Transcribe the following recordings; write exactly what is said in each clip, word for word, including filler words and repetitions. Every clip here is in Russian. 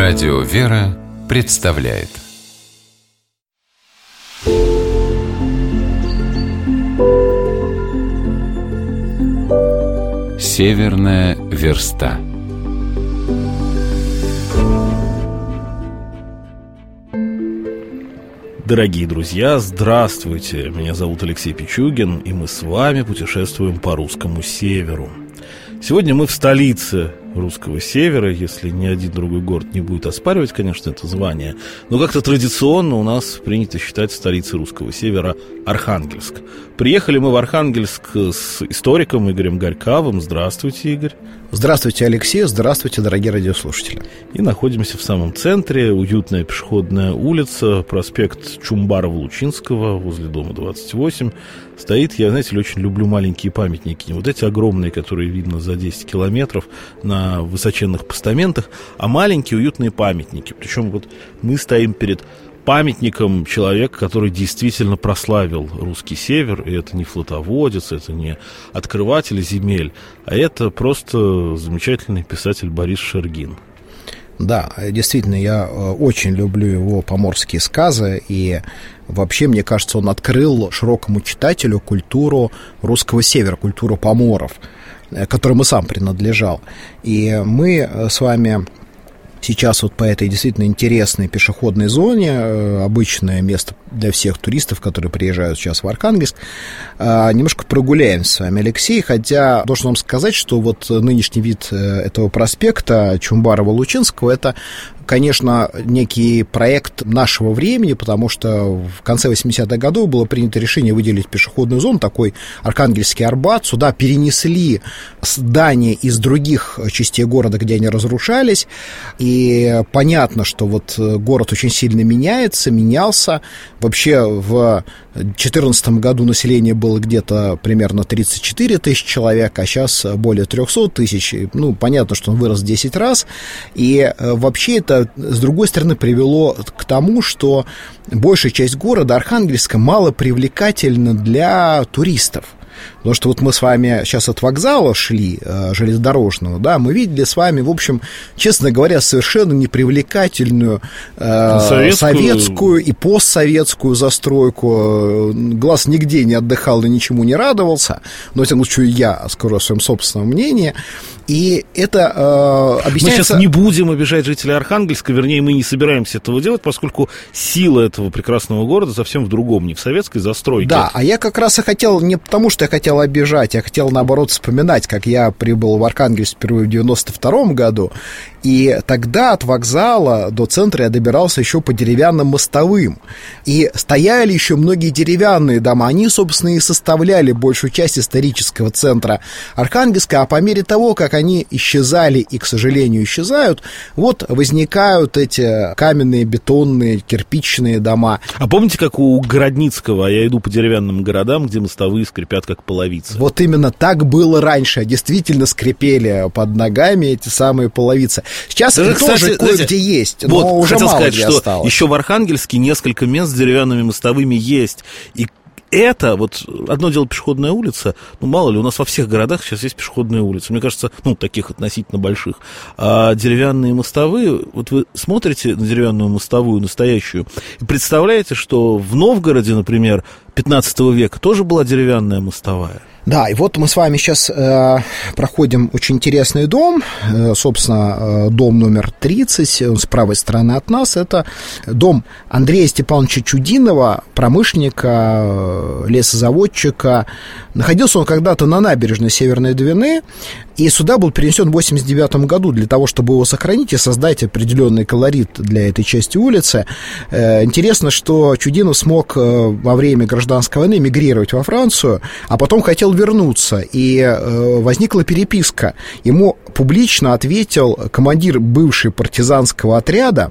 Радио «Вера» представляет «Северная верста». Дорогие друзья, здравствуйте! Меня зовут Алексей Пичугин, и мы с вами путешествуем по русскому северу. Сегодня мы в столице русского севера, если ни один другой город не будет оспаривать, конечно, это звание. Но как-то традиционно у нас принято считать столицей русского севера Архангельск. Приехали мы в Архангельск с историком Игорем Горькавым. Здравствуйте, Игорь. Здравствуйте, Алексей. Здравствуйте, дорогие радиослушатели. И находимся в самом центре. Уютная пешеходная улица, проспект Чумбарова-Лучинского, возле дома двадцать восемь. Стоит, я, знаете ли, очень люблю маленькие памятники. Не вот эти огромные, которые видно за десять километров на высоченных постаментах, а маленькие уютные памятники. Причем вот мы стоим перед памятником человека, который действительно прославил русский север. И это не флотоводец, это не открыватель земель, а это просто замечательный писатель Борис Шергин. Да, действительно, я очень люблю его поморские сказы, и вообще, мне кажется, он открыл широкому читателю культуру русского севера, культуру поморов, к которой и сам принадлежал. И мы с вами сейчас вот по этой действительно интересной пешеходной зоне, обычное место для всех туристов, которые приезжают сейчас в Архангельск, немножко прогуляемся с вами, Алексей, хотя должен вам сказать, что вот нынешний вид этого проспекта Чумбарова-Лучинского — это, конечно, некий проект нашего времени, потому что в конце восьмидесятых годов было принято решение выделить пешеходную зону, такой Архангельский Арбат. Сюда перенесли здания из других частей города, где они разрушались, и понятно, что вот город очень сильно меняется, менялся. Вообще в две тысячи четырнадцатом году население было где-то примерно тридцать четыре тысячи человек, а сейчас более триста тысяч. Ну, понятно, что он вырос в десять раз. И вообще это, с другой стороны, привело к тому, что большая часть города Архангельска мало привлекательна для туристов. Потому что вот мы с вами сейчас от вокзала шли, э, железнодорожного, да, мы видели с вами, в общем, честно говоря, совершенно непривлекательную э, советскую. советскую и постсоветскую застройку. Глаз нигде не отдыхал и ничему не радовался, но тем лучше я скажу о своем собственном мнении. И это э, объясняется... Мы сейчас не будем обижать жителей Архангельска, вернее, мы не собираемся этого делать, поскольку сила этого прекрасного города совсем в другом, не в советской застройке. Да, а я как раз и хотел, не потому что я хотел обижать, я хотел, наоборот, вспоминать, как я прибыл в Архангельск впервые в девяносто втором году, и тогда от вокзала до центра я добирался еще по деревянным мостовым, и стояли еще многие деревянные дома, они, собственно, и составляли большую часть исторического центра Архангельска, а по мере того, как они исчезали и, к сожалению, исчезают, вот возникают эти каменные, бетонные, кирпичные дома. А помните, как у Городницкого «Я иду по деревянным городам, где мостовые скрипят, как половицы»? Вот именно так было раньше, действительно скрипели под ногами эти самые половицы. Сейчас Даже, тоже кстати, кое-где есть, но вот, уже хотел мало сказать, где что осталось. Еще в Архангельске несколько мест с деревянными мостовыми есть, и это, вот, одно дело пешеходная улица, ну, мало ли, у нас во всех городах сейчас есть пешеходные улицы, мне кажется, ну, таких относительно больших, а деревянные мостовые, вот вы смотрите на деревянную мостовую настоящую и представляете, что в Новгороде, например, пятнадцатого века тоже была деревянная мостовая. Да, и вот мы с вами сейчас э, проходим очень интересный дом, э, собственно, э, дом номер тридцать, он с правой стороны от нас, это дом Андрея Степановича Чудинова, промышленника, э, лесозаводчика. Находился он когда-то на набережной Северной Двины, и сюда был перенесен в восемьдесят девятом году для того, чтобы его сохранить и создать определенный колорит для этой части улицы. Э, интересно, что Чудинов смог э, во время гражданской войны эмигрировать во Францию, а потом хотел вернуться, и э, возникла переписка. Ему публично ответил командир бывшего партизанского отряда,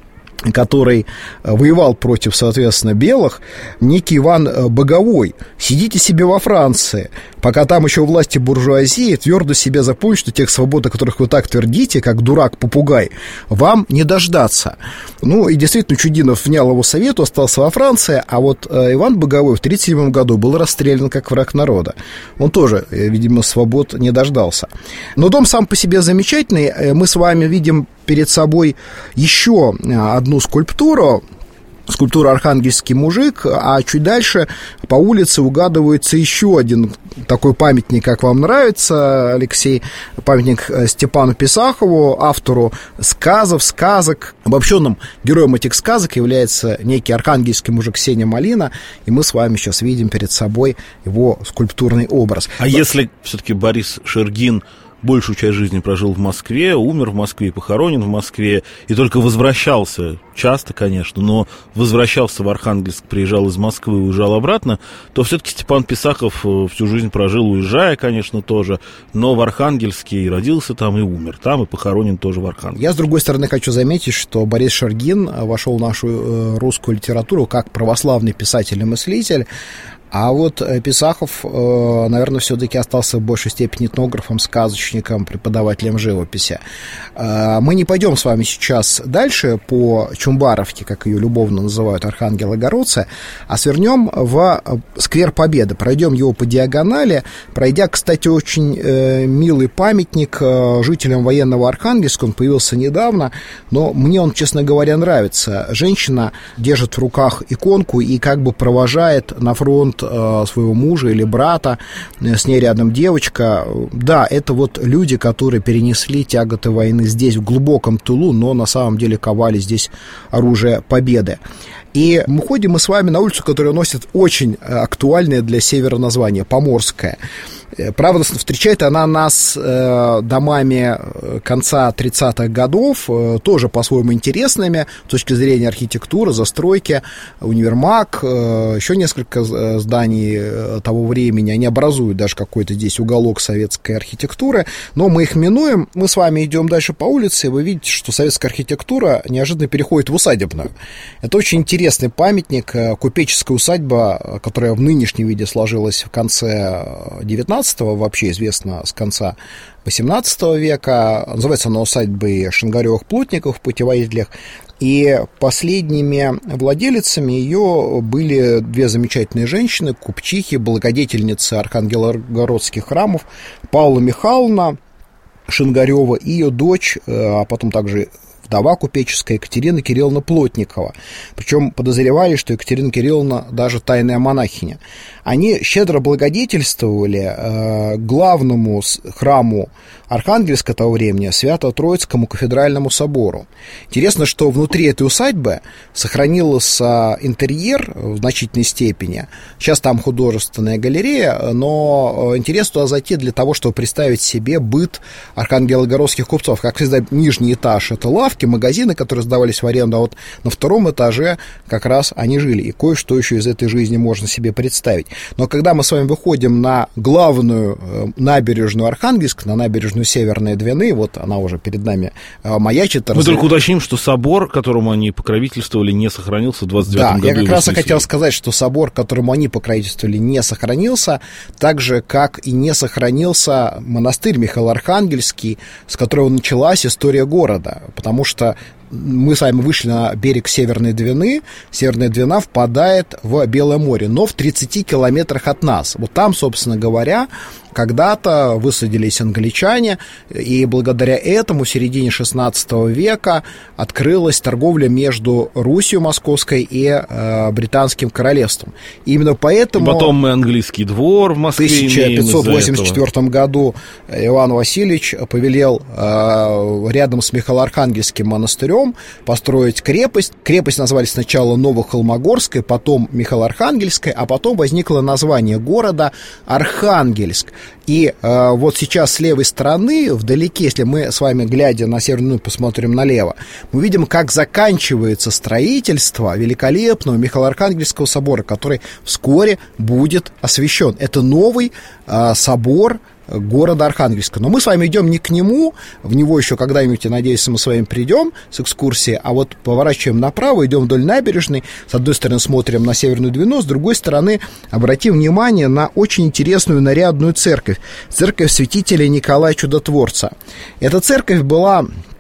который воевал против, соответственно, белых, некий Иван Боговой. Сидите себе во Франции, пока там еще власти буржуазии, твердо себе запомните, что тех свобод, о которых вы так твердите, как дурак-попугай, вам не дождаться. Ну, и действительно, Чудинов внял его совету, остался во Франции, а вот Иван Боговой в тридцать седьмом году был расстрелян как враг народа. Он тоже, видимо, свобод не дождался. Но дом сам по себе замечательный. Мы с вами видим перед собой еще одну скульптуру, скульптура «Архангельский мужик», а чуть дальше по улице угадывается еще один такой памятник, как вам нравится, Алексей, памятник Степану Писахову, автору сказов, сказок. Обобщенным героем этих сказок является некий архангельский мужик Сеня Малина, и мы с вами сейчас видим перед собой его скульптурный образ. А если все-таки Борис Шергин большую часть жизни прожил в Москве, умер в Москве, похоронен в Москве, и только возвращался, часто, конечно, но возвращался в Архангельск, приезжал из Москвы и уезжал обратно, то все-таки Степан Писахов всю жизнь прожил, уезжая, конечно, тоже, но в Архангельске и родился там, и умер там, и похоронен тоже в Архангельске. Я, с другой стороны, хочу заметить, что Борис Шергин вошел в нашу русскую литературу как православный писатель и мыслитель, а вот Писахов, наверное, все-таки остался в большей степени этнографом, сказочником, преподавателем живописи. Мы не пойдем с вами сейчас дальше по Чумбаровке, как ее любовно называют архангелогородцы, а свернем в сквер Победы, пройдем его по диагонали, пройдя, кстати, очень милый памятник жителям военного Архангельска, он появился недавно, но мне он, честно говоря, нравится. Женщина держит в руках иконку и как бы провожает на фронт своего мужа или брата, с ней рядом девочка. Да, это вот люди, которые перенесли тяготы войны здесь, в глубоком тылу, но на самом деле ковали здесь оружие победы. И мы ходим мы с вами на улицу, которая носит очень актуальное для севера название — Поморская. Правда, встречает она нас э, домами конца тридцатых годов, э, тоже по-своему интересными с точки зрения архитектуры, застройки, универмаг, э, еще несколько зданий э, того времени. Они образуют даже какой-то здесь уголок советской архитектуры, но мы их минуем. Мы с вами идем дальше по улице, и вы видите, что советская архитектура неожиданно переходит в усадебную. Это очень интересный памятник, купеческая усадьба, которая в нынешнем виде сложилась в конце девятнадцатого, вообще известно с конца восемнадцатого века. Называется она усадьбой Шингаревых-Плотниковых в путеводителях. И последними владелицами ее были две замечательные женщины, купчихи, благодетельницы архангелогородских храмов, Павла Михайловна Шингарева и ее дочь, а потом также вдова купеческая Екатерина Кирилловна Плотникова. Причем подозревали, что Екатерина Кирилловна даже тайная монахиня. Они щедро благодетельствовали э, главному храму Архангельска того времени, Свято-Троицкому кафедральному собору. Интересно, что внутри этой усадьбы сохранился интерьер в значительной степени. Сейчас там художественная галерея, но интересно туда зайти для того, чтобы представить себе быт архангелогородских купцов. Как всегда, нижний этаж — это лавки, магазины, которые сдавались в аренду, а вот на втором этаже как раз они жили. И кое-что еще из этой жизни можно себе представить. Но когда мы с вами выходим на главную набережную Архангельска, на набережную Северной Двины, вот она уже перед нами маячит. Мы раз... только уточним, что собор, которому они покровительствовали, не сохранился в двадцать девятом да, году. Я как раз и хотел сказать, что собор, которому они покровительствовали, не сохранился, так же, как и не сохранился монастырь Михайло-Архангельский, с которого началась история города, потому что мы с вами вышли на берег Северной Двины. Северная Двина впадает в Белое море, но в тридцати километрах от нас. Вот там, собственно говоря, когда-то высадились англичане, и благодаря этому в середине шестнадцатого века открылась торговля между Русью Московской и э, Британским королевством. И именно поэтому... И потом мы английский двор в Москве имеем. В тысяча пятьсот восемьдесят четвёртом году Иван Васильевич повелел э, рядом с Михайло-Архангельским монастырем построить крепость. Крепость назвали сначала Новохолмогорская, потом Михайло-Архангельская, а потом возникло название города Архангельск. И э, вот сейчас с левой стороны, вдалеке, если мы с вами, глядя на северную, посмотрим налево, мы видим, как заканчивается строительство великолепного Михайло-Архангельского собора, который вскоре будет освящен. Это новый э, собор города Архангельска. Но мы с вами идем не к нему, в него еще когда-нибудь, я надеюсь, мы с вами придем с экскурсии, а вот поворачиваем направо, идем вдоль набережной, с одной стороны смотрим на Северную Двину, с другой стороны обратим внимание на очень интересную нарядную церковь, церковь святителя Николая Чудотворца. Эта церковь была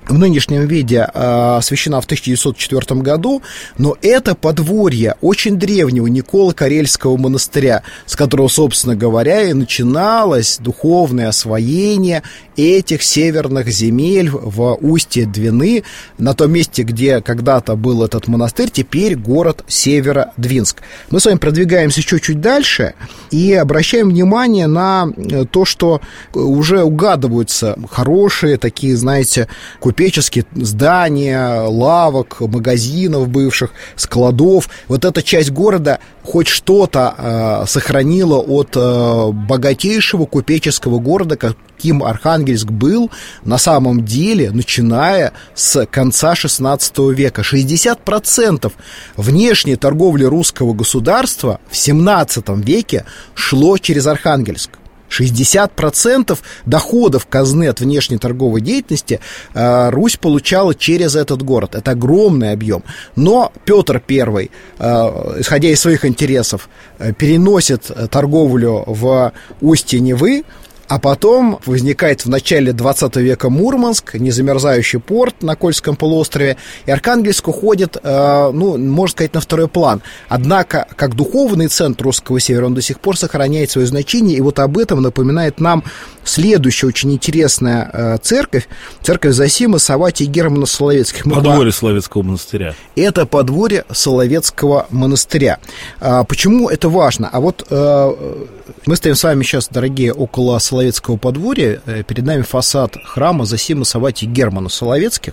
в нынешнем виде освящена в тысяча девятьсот четвёртом году, но это подворье очень древнего Николо-Карельского монастыря, с которого, собственно говоря, и начиналось духовное освоение этих северных земель в устье Двины, на том месте, где когда-то был этот монастырь, теперь город Северодвинск. Мы с вами продвигаемся еще чуть дальше и обращаем внимание на то, что уже угадываются хорошие такие, знаете, купеческие здания, лавок, магазинов бывших, складов. Вот эта часть города хоть что-то э, сохранила от э, богатейшего купеческого города, каким Архангельск был на самом деле, начиная с конца шестнадцатого века. шестьдесят процентов внешней торговли русского государства в семнадцатом веке шло через Архангельск. шестьдесят процентов доходов казны от внешней торговой деятельности э, Русь получала через этот город. Это огромный объем. Но Петр Первый, э, исходя из своих интересов, э, переносит торговлю в устье Невы, а потом возникает в начале двадцатого века Мурманск, незамерзающий порт на Кольском полуострове, и Архангельск уходит, э, ну, можно сказать, на второй план. Однако, как духовный центр русского севера, он до сих пор сохраняет свое значение, и вот об этом напоминает нам следующая очень интересная э, церковь, церковь Зосимы, Савватия и Германа Соловецких. Мы подворье Соловецкого монастыря. Это подворье Соловецкого монастыря. А, почему это важно? А вот э, мы стоим с вами сейчас, дорогие, около Соловецкого подворья. Перед нами фасад храма Зосимы, Савватии и Германа Соловецких.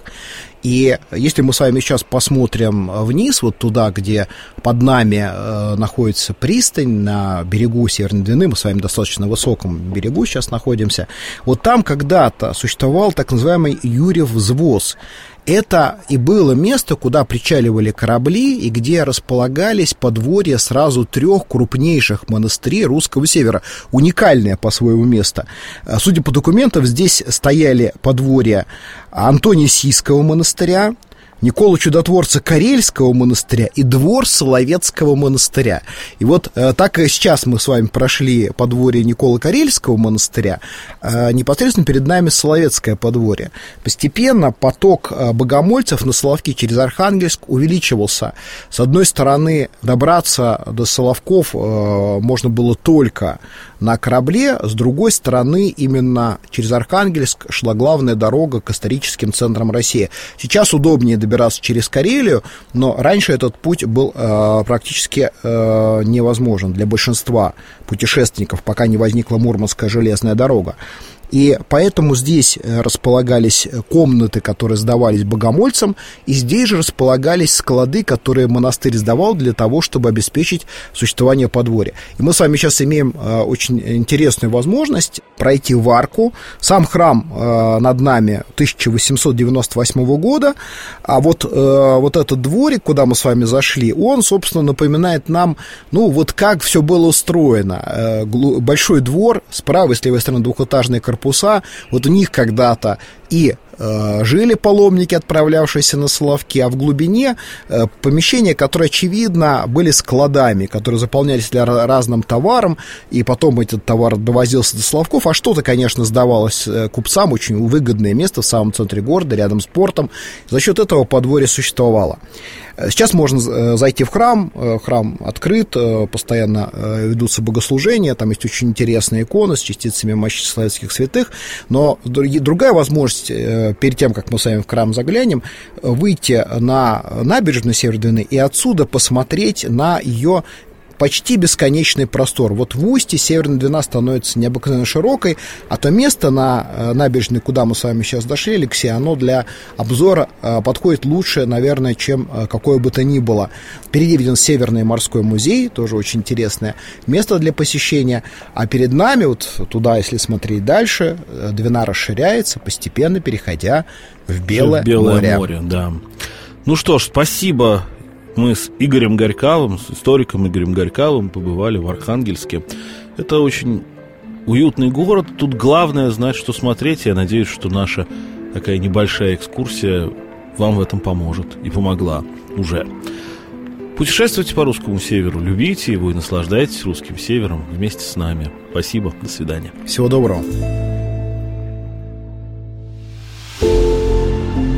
И если мы с вами сейчас посмотрим вниз, вот туда, где под нами э, находится пристань на берегу Северной Двины, мы с вами достаточно высоком берегу сейчас находимся, вот там когда-то существовал так называемый Юрьев взвоз. Это и было место, куда причаливали корабли и где располагались подворья сразу трех крупнейших монастырей русского севера. Уникальное по-своему место. Судя по документам, здесь стояли подворья Антонисийского монастыря, Никола Чудотворца Карельского монастыря и двор Соловецкого монастыря. И вот э, так и сейчас мы с вами прошли подворье Николы Карельского монастыря, э, непосредственно перед нами Соловецкое подворье. Постепенно поток э, богомольцев на Соловки через Архангельск увеличивался. С одной стороны, добраться до Соловков э, можно было только на корабле, с другой стороны, именно через Архангельск шла главная дорога к историческим центрам России. Сейчас удобнее добираться через Карелию, но раньше этот путь был э, практически э, невозможен для большинства путешественников, пока не возникла Мурманская железная дорога. И поэтому здесь располагались комнаты, которые сдавались богомольцам, и здесь же располагались склады, которые монастырь сдавал для того, чтобы обеспечить существование подворья. И мы с вами сейчас имеем э, очень интересную возможность пройти в арку. Сам храм э, над нами тысяча восемьсот девяносто восьмого года, а вот, э, вот этот дворик, куда мы с вами зашли, он, собственно, напоминает нам, ну, вот как все было устроено. Э, большой двор, с правой и с левой стороны двухэтажные корпуса, вот у них когда-то и э, жили паломники, отправлявшиеся на Соловки, а в глубине э, помещения, которые, очевидно, были складами, которые заполнялись для разным товаром, и потом этот товар довозился до Соловков, а что-то, конечно, сдавалось э, купцам, очень выгодное место в самом центре города, рядом с портом. За счет этого подворье существовало. Сейчас можно э, зайти в храм, э, храм открыт, э, постоянно э, ведутся богослужения, там есть очень интересные иконы с частицами мощи славянских святых, но другая возможность, перед тем, как мы с вами в храм заглянем, выйти на набережную Северной Двины и отсюда посмотреть на ее почти бесконечный простор. Вот в устье Северная Двина становится необыкновенно широкой, а то место на набережной, куда мы с вами сейчас дошли, Алексей, оно для обзора подходит лучше, наверное, чем какое бы то ни было. Впереди виден Северный морской музей, тоже очень интересное место для посещения, а перед нами, вот туда, если смотреть дальше, Двина расширяется, постепенно переходя в Белое, в Белое море. море. Да. Ну что ж, спасибо. Мы с Игорем Горькавым, с историком Игорем Горькавым побывали в Архангельске. Это очень уютный город. Тут главное знать, что смотреть. Я надеюсь, что наша такая небольшая экскурсия вам в этом поможет и помогла уже. Путешествуйте по русскому северу, любите его и наслаждайтесь русским севером вместе с нами. Спасибо, до свидания. Всего доброго.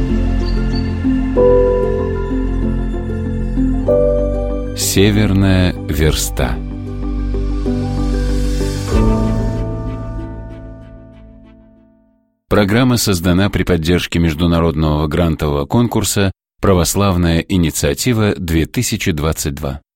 Северная верста. Программа создана при поддержке международного грантового конкурса «Православная инициатива-две тысячи двадцать два».